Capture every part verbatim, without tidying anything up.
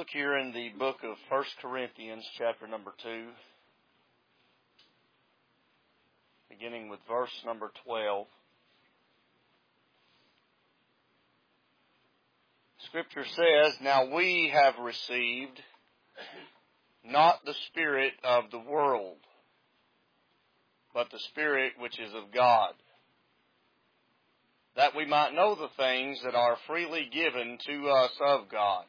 look here in the book of First Corinthians, chapter number two, beginning with verse number twelve. Scripture says, "Now we have received not the Spirit of the world, but the Spirit which is of God, that we might know the things that are freely given to us of God.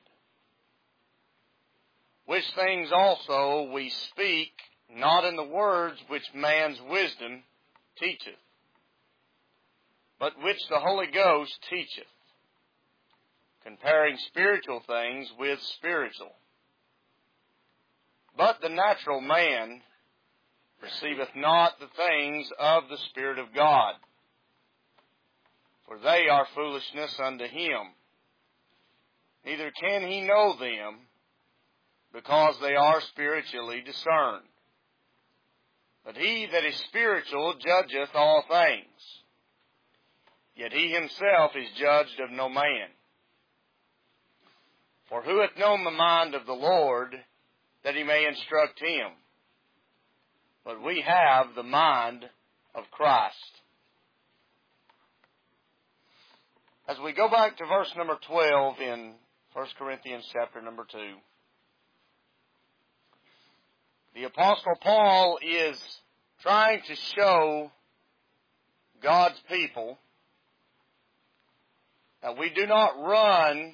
Which things also we speak, not in the words which man's wisdom teacheth, but which the Holy Ghost teacheth, comparing spiritual things with spiritual. But the natural man receiveth not the things of the Spirit of God, for they are foolishness unto him. Neither can he know them, because they are spiritually discerned. But he that is spiritual judgeth all things, yet he himself is judged of no man. For who hath known the mind of the Lord, that he may instruct him? But we have the mind of Christ." As we go back to verse number twelve in First Corinthians chapter number two, the Apostle Paul is trying to show God's people that we do not run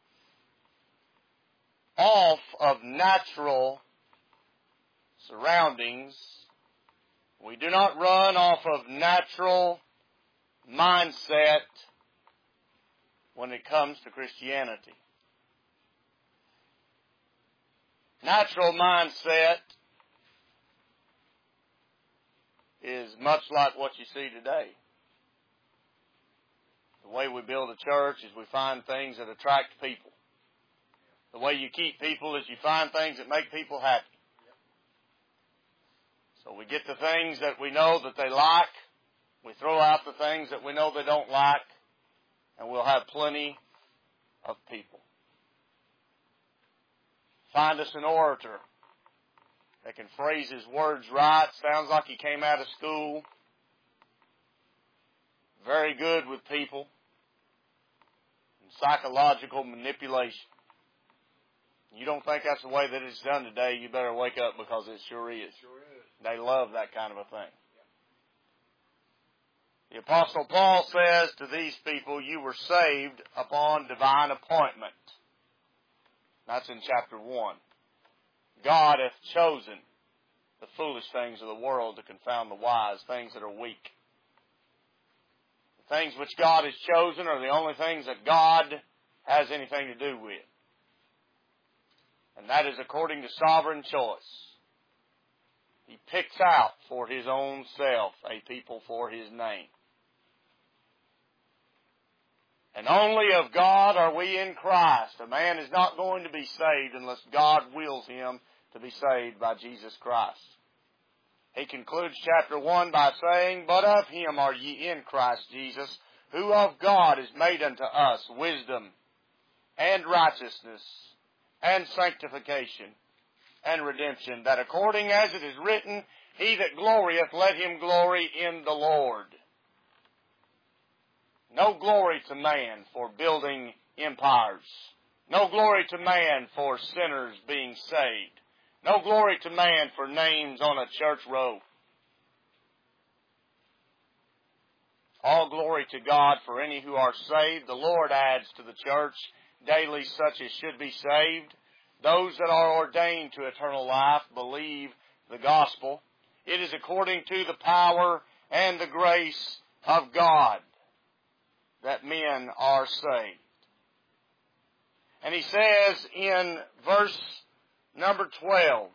off of natural surroundings. We do not run off of natural mindset when it comes to Christianity. Natural mindset is much like what you see today. The way we build a church is we find things that attract people. The way you keep people is you find things that make people happy. So we get the things that we know that they like, we throw out the things that we know they don't like, and we'll have plenty of people. Find us an orator that can phrase his words right, sounds like he came out of school, very good with people, and psychological manipulation. You don't think that's the way that it's done today, you better wake up, because it sure is. Sure is. They love that kind of a thing. The Apostle Paul says to these people, you were saved upon divine appointment. That's in chapter one. God hath chosen the foolish things of the world to confound the wise, things that are weak. The things which God has chosen are the only things that God has anything to do with. And that is according to sovereign choice. He picks out for His own self a people for His name. And only of God are we in Christ. A man is not going to be saved unless God wills him to be saved by Jesus Christ. He concludes chapter one by saying, "But of Him are ye in Christ Jesus, who of God is made unto us wisdom and righteousness and sanctification and redemption, that according as it is written, He that glorieth, let him glory in the Lord." No glory to man for building empires. No glory to man for sinners being saved. No glory to man for names on a church roll. All glory to God for any who are saved. The Lord adds to the church daily such as should be saved. Those that are ordained to eternal life believe the gospel. It is according to the power and the grace of God that men are saved. And he says in verse number twelve,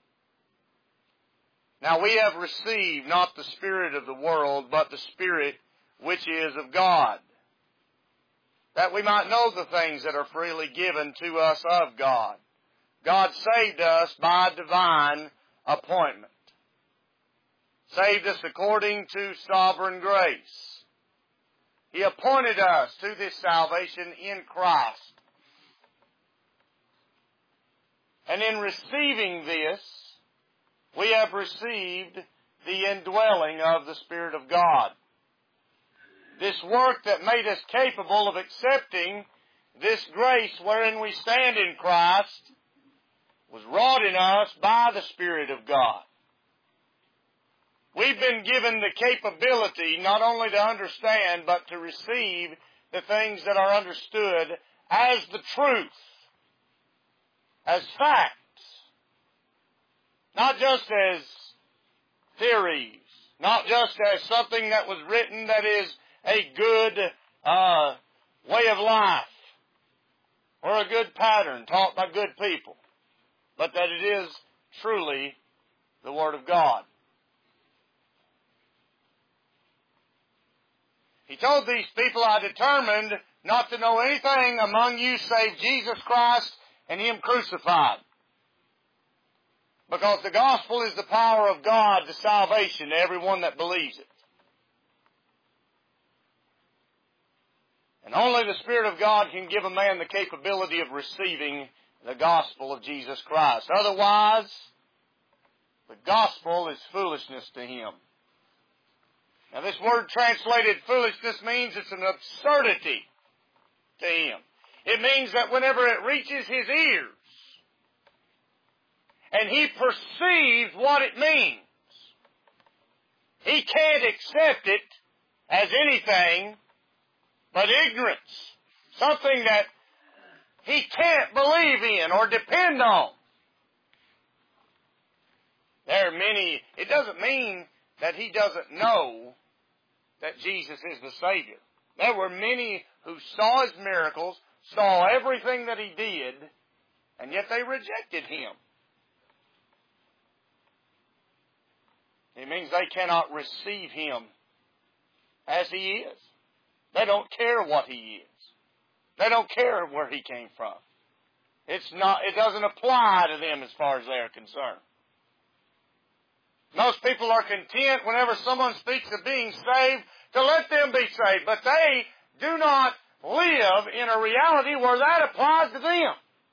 "Now we have received not the spirit of the world, but the Spirit which is of God, that we might know the things that are freely given to us of God." God saved us by divine appointment. Saved us according to sovereign grace. He appointed us to this salvation in Christ. And in receiving this, we have received the indwelling of the Spirit of God. This work that made us capable of accepting this grace wherein we stand in Christ was wrought in us by the Spirit of God. We've been given the capability not only to understand, but to receive the things that are understood as the truth, as facts, not just as theories, not just as something that was written that is a good uh, way of life or a good pattern taught by good people, but that it is truly the Word of God. He told these people, I determined not to know anything among you save Jesus Christ and Him crucified. Because the gospel is the power of God to salvation to everyone that believes it. And only the Spirit of God can give a man the capability of receiving the gospel of Jesus Christ. Otherwise, the gospel is foolishness to him. Now this word translated foolishness means it's an absurdity to him. It means that whenever it reaches his ears, and he perceives what it means, he can't accept it as anything but ignorance. Something that he can't believe in or depend on. There are many, it doesn't mean that he doesn't know that Jesus is the Savior. There were many who saw His miracles, saw everything that He did, and yet they rejected Him. It means they cannot receive Him as He is. They don't care what He is. They don't care where He came from. It's not, it doesn't apply to them as far as they are concerned. Most people are content whenever someone speaks of being saved to let them be saved, but they do not live in a reality where that applies to them.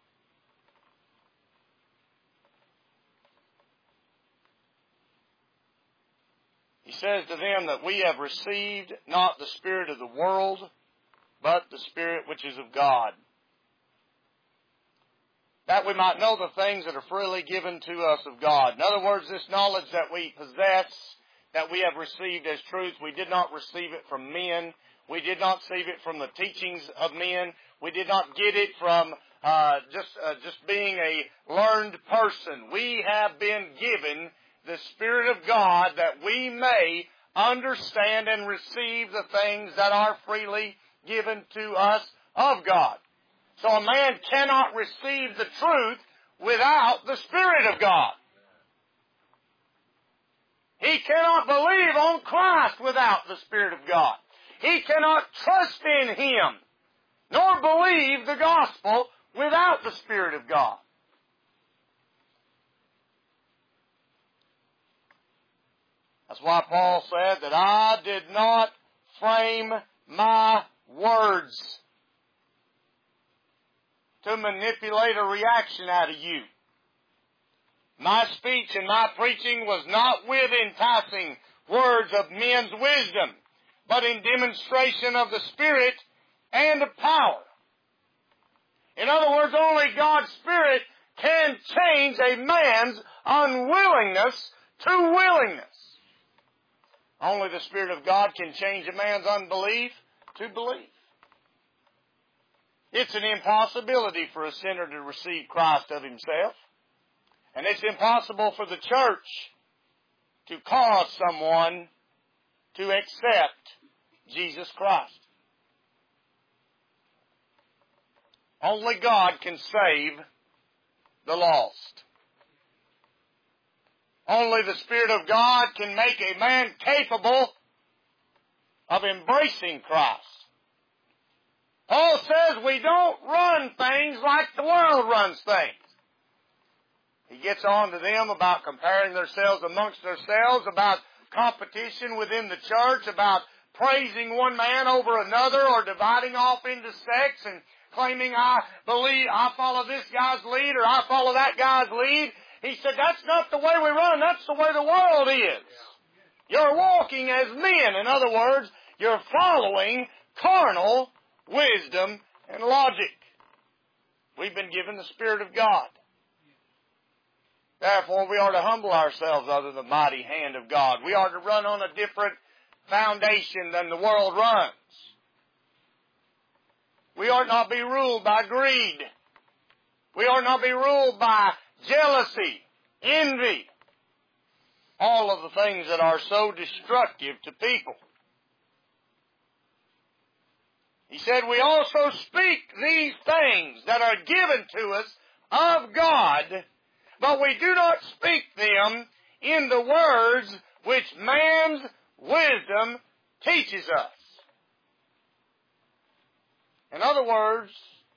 He says to them that we have received not the spirit of the world, but the Spirit which is of God, that we might know the things that are freely given to us of God. In other words, this knowledge that we possess, that we have received as truth, we did not receive it from men. We did not receive it from the teachings of men. We did not get it from uh, just uh, just being a learned person. We have been given the Spirit of God that we may understand and receive the things that are freely given to us of God. So a man cannot receive the truth without the Spirit of God. He cannot believe on Christ without the Spirit of God. He cannot trust in Him, nor believe the gospel without the Spirit of God. That's why Paul said that I did not frame my words to manipulate a reaction out of you. My speech and my preaching was not with enticing words of men's wisdom, but in demonstration of the Spirit and of power. In other words, only God's Spirit can change a man's unwillingness to willingness. Only the Spirit of God can change a man's unbelief to belief. It's an impossibility for a sinner to receive Christ of himself. And it's impossible for the church to cause someone to accept Jesus Christ. Only God can save the lost. Only the Spirit of God can make a man capable of embracing Christ. Paul says we don't run things like the world runs things. He gets on to them about comparing themselves amongst themselves, about competition within the church, about praising one man over another or dividing off into sects and claiming I believe, I follow this guy's lead or I follow that guy's lead. He said, that's not the way we run. That's the way the world is. You're walking as men. In other words, you're following carnal wisdom and logic. We've been given the Spirit of God. Therefore, we are to humble ourselves under the mighty hand of God. We are to run on a different foundation than the world runs. We ought not be ruled by greed. We ought not be ruled by jealousy, envy, all of the things that are so destructive to people. He said, we also speak these things that are given to us of God, but we do not speak them in the words which man's wisdom teaches us. In other words,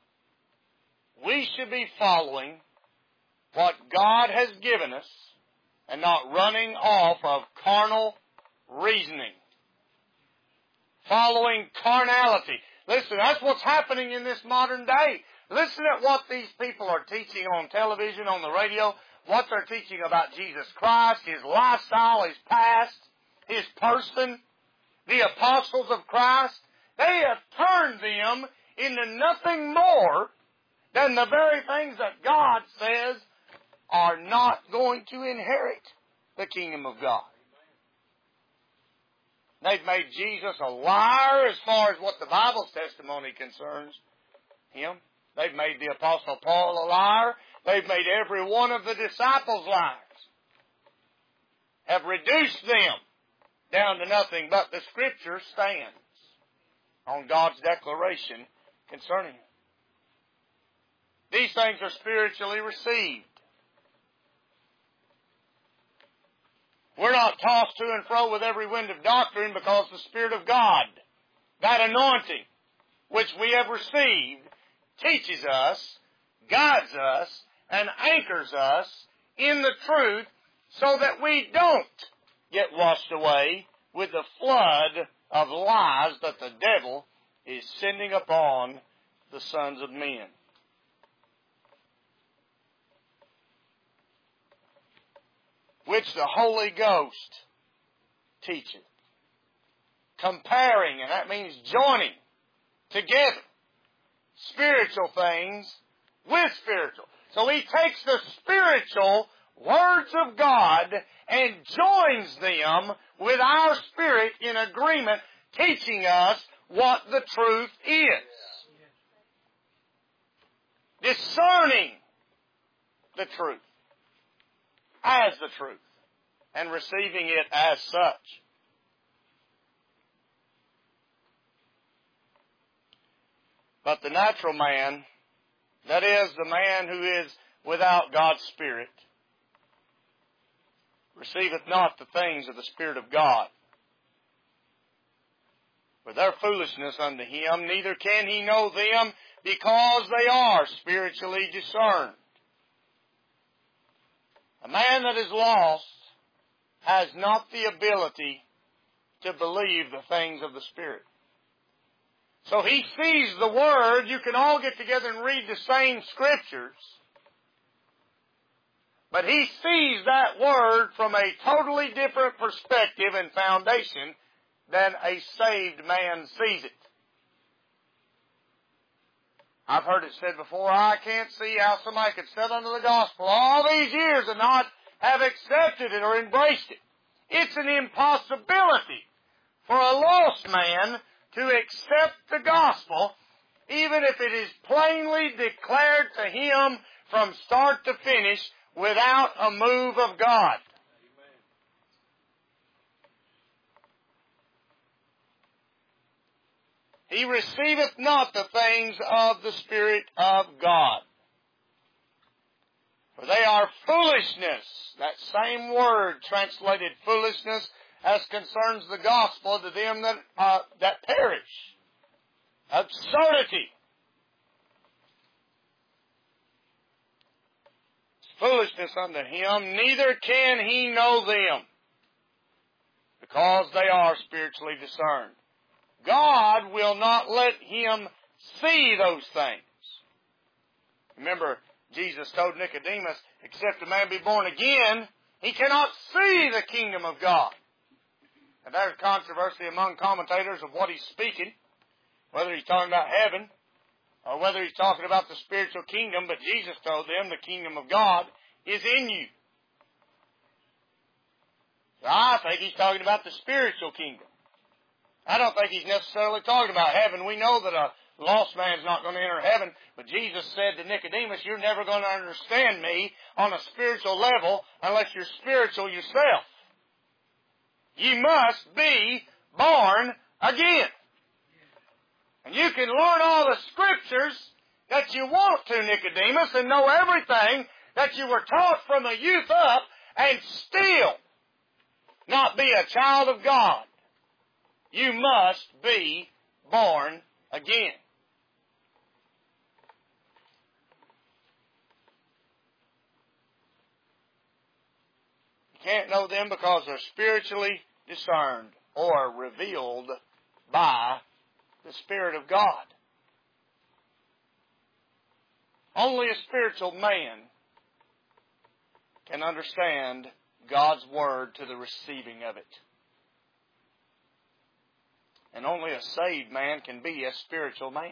we should be following what God has given us and not running off of carnal reasoning. Following carnality. Listen, that's what's happening in this modern day. Listen at what these people are teaching on television, on the radio, what they're teaching about Jesus Christ, His lifestyle, His past, His person, the apostles of Christ. They have turned them into nothing more than the very things that God says are not going to inherit the kingdom of God. They've made Jesus a liar as far as what the Bible's testimony concerns him. They've made the Apostle Paul a liar. They've made every one of the disciples liars. Have reduced them down to nothing, but the Scripture stands on God's declaration concerning him. These things are spiritually received. We're not tossed to and fro with every wind of doctrine because the Spirit of God, that anointing which we have received, teaches us, guides us, and anchors us in the truth so that we don't get washed away with the flood of lies that the devil is sending upon the sons of men. Which the Holy Ghost teacheth. Comparing, and that means joining together spiritual things with spiritual. So he takes the spiritual words of God and joins them with our spirit in agreement, teaching us what the truth is. Discerning the truth as the truth and receiving it as such. But the natural man, that is, the man who is without God's Spirit, receiveth not the things of the Spirit of God. For their foolishness unto him, neither can he know them, because they are spiritually discerned. A man that is lost has not the ability to believe the things of the Spirit. So he sees the Word. You can all get together and read the same Scriptures. But he sees that Word from a totally different perspective and foundation than a saved man sees it. I've heard it said before, I can't see how somebody could sit under the gospel all these years and not have accepted it or embraced it. It's an impossibility for a lost man to accept the gospel, even if it is plainly declared to him from start to finish without a move of God. He receiveth not the things of the Spirit of God. For they are foolishness. That same word translated foolishness as concerns the gospel to them that, uh, that perish. Absurdity. It's foolishness unto him, neither can he know them, because they are spiritually discerned. God will not let him see those things. Remember, Jesus told Nicodemus, except a man be born again, he cannot see the kingdom of God. And there's controversy among commentators of what he's speaking, whether he's talking about heaven or whether he's talking about the spiritual kingdom, but Jesus told them the kingdom of God is in you. So I think he's talking about the spiritual kingdom. I don't think he's necessarily talking about heaven. We know that a lost man's not going to enter heaven, but Jesus said to Nicodemus, you're never going to understand me on a spiritual level unless you're spiritual yourself. You must be born again. And you can learn all the scriptures that you want to, Nicodemus, and know everything that you were taught from a youth up, and still not be a child of God. You must be born again. You can't know them because they're spiritually discerned or revealed by the Spirit of God. Only a spiritual man can understand God's Word to the receiving of it. And only a saved man can be a spiritual man.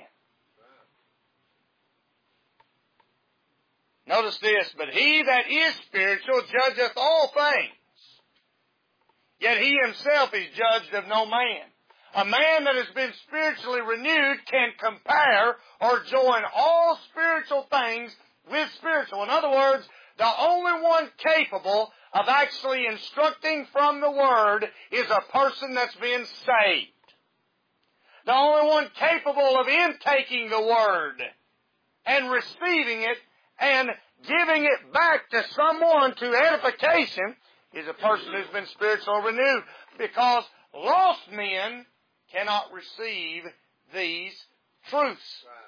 Notice this, but he that is spiritual judgeth all things, yet he himself is judged of no man. A man that has been spiritually renewed can compare or join all spiritual things with spiritual. In other words, the only one capable of actually instructing from the Word is a person that's been saved. The only one capable of intaking the Word and receiving it and giving it back to someone to edification is a person who's been spiritually renewed, because lost men cannot receive these truths.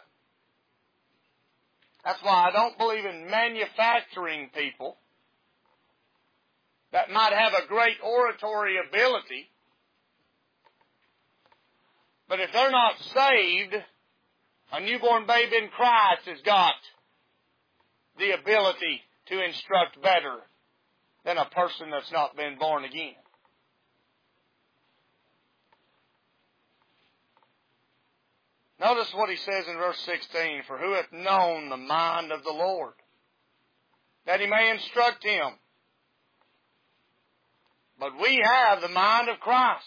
That's why I don't believe in manufacturing people that might have a great oratory ability, but if they're not saved, a newborn babe in Christ has got the ability to instruct better than a person that's not been born again. Notice what he says in verse sixteen, for who hath known the mind of the Lord, that he may instruct him? But we have the mind of Christ.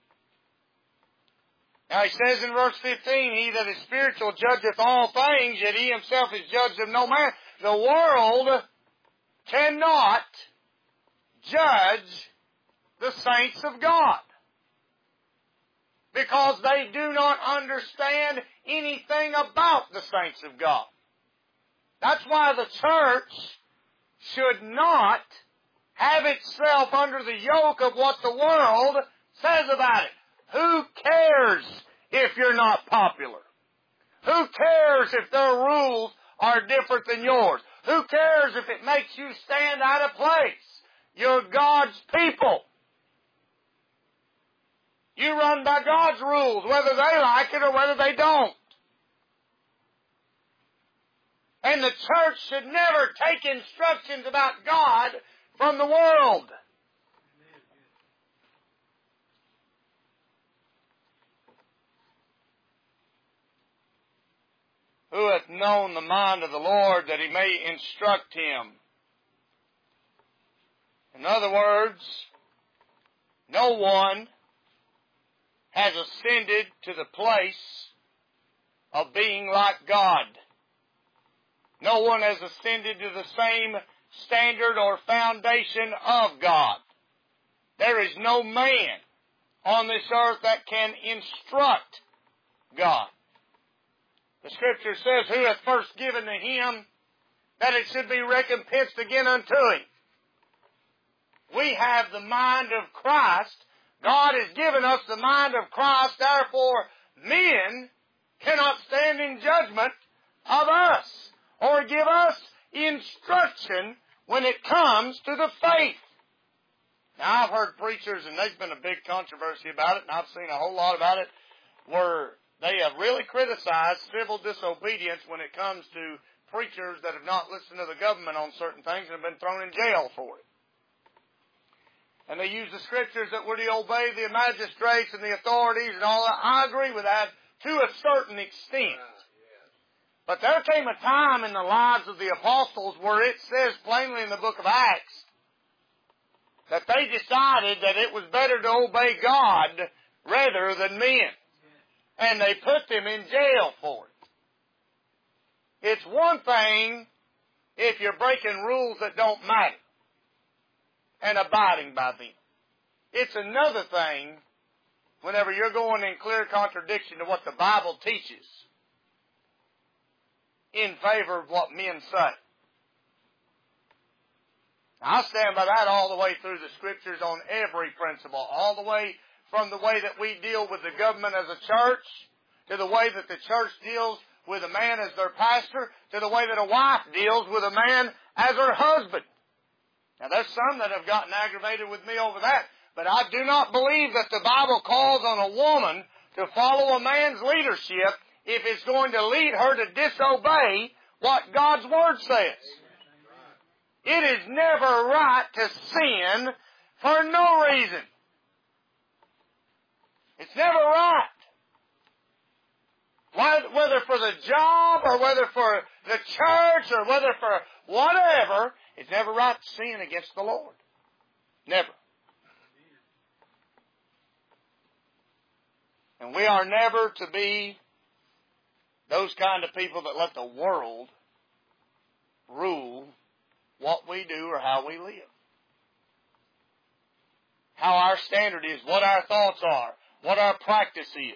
Now he says in verse fifteen, he that is spiritual judgeth all things, yet he himself is judged of no man. The world cannot judge the saints of God, because they do not understand anything about the saints of God. That's why the church should not have itself under the yoke of what the world says about it. Who cares if you're not popular? Who cares if their rules are different than yours? Who cares if it makes you stand out of place? You're God's people. You run by God's rules, whether they like it or whether they don't. And the church should never take instructions about God from the world. Who hath known the mind of the Lord, that he may instruct him? In other words, no one has ascended to the place of being like God. No one has ascended to the same standard or foundation of God. There is no man on this earth that can instruct God. The Scripture says, who hath first given to him, that it should be recompensed again unto him. We have the mind of Christ. God has given us the mind of Christ. Therefore, men cannot stand in judgment of us or give us instruction when it comes to the faith. Now, I've heard preachers, and there's been a big controversy about it, and I've seen a whole lot about it, were, they have really criticized civil disobedience when it comes to preachers that have not listened to the government on certain things and have been thrown in jail for it. And they use the scriptures that we're to obey the magistrates and the authorities and all that. I agree with that to a certain extent. But there came a time in the lives of the apostles where it says plainly in the book of Acts that they decided that it was better to obey God rather than men. And they put them in jail for it. It's one thing if you're breaking rules that don't matter and abiding by them. It's another thing whenever you're going in clear contradiction to what the Bible teaches in favor of what men say. I stand by that all the way through the Scriptures on every principle, all the way from the way that we deal with the government as a church, to the way that the church deals with a man as their pastor, to the way that a wife deals with a man as her husband. Now there's some that have gotten aggravated with me over that, but I do not believe that the Bible calls on a woman to follow a man's leadership if it's going to lead her to disobey what God's Word says. It is never right to sin for no reason. It's never right. Whether for the job or whether for the church or whether for whatever, it's never right to sin against the Lord. Never. And we are never to be those kind of people that let the world rule what we do or how we live. How our standard is, what our thoughts are, what our practice is.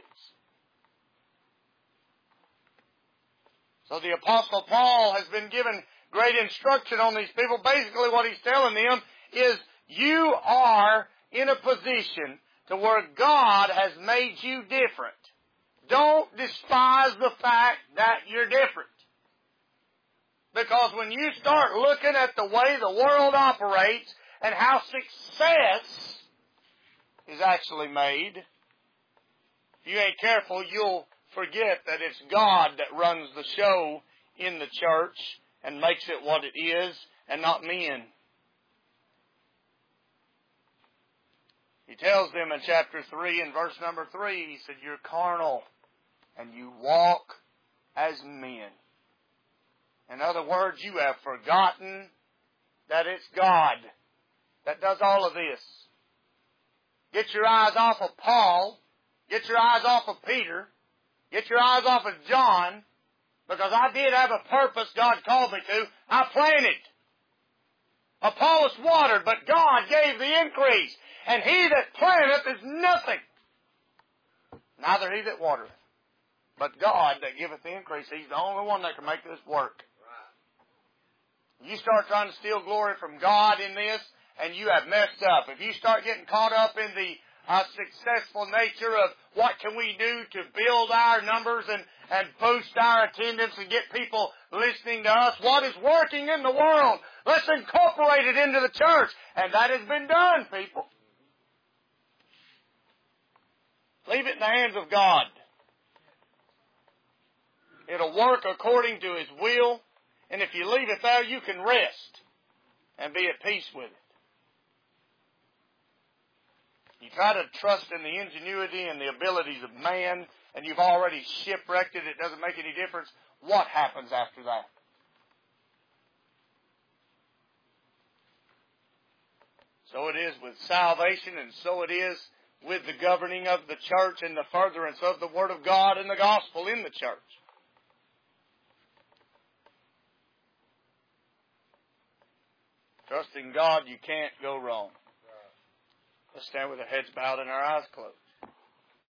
So the Apostle Paul has been given great instruction on these people. Basically what he's telling them is you are in a position to where God has made you different. Don't despise the fact that you're different. Because when you start looking at the way the world operates and how success is actually made, if you ain't careful, you'll forget that it's God that runs the show in the church and makes it what it is and not men. He tells them in chapter three and verse number three, he said, you're carnal and you walk as men. In other words, you have forgotten that it's God that does all of this. Get your eyes off of Paul. Get your eyes off of Peter. Get your eyes off of John. Because I did have a purpose God called me to. I planted. Apollos watered, but God gave the increase. And he that planteth is nothing. Neither he that watereth. But God that giveth the increase. He's the only one that can make this work. You start trying to steal glory from God in this, and you have messed up. If you start getting caught up in the uh, successful nature of what can we do to build our numbers and, and boost our attendance and get people listening to us, what is working in the world, let's incorporate it into the church. And that has been done, people. Leave it in the hands of God. It'll work according to His will. And if you leave it there, you can rest and be at peace with it. You try to trust in the ingenuity and the abilities of man, and you've already shipwrecked it. It doesn't make any difference. What happens after that? So it is with salvation, and so it is with the governing of the church and the furtherance of the Word of God and the gospel in the church. Trusting God, you can't go wrong. Let's stand with our heads bowed and our eyes closed.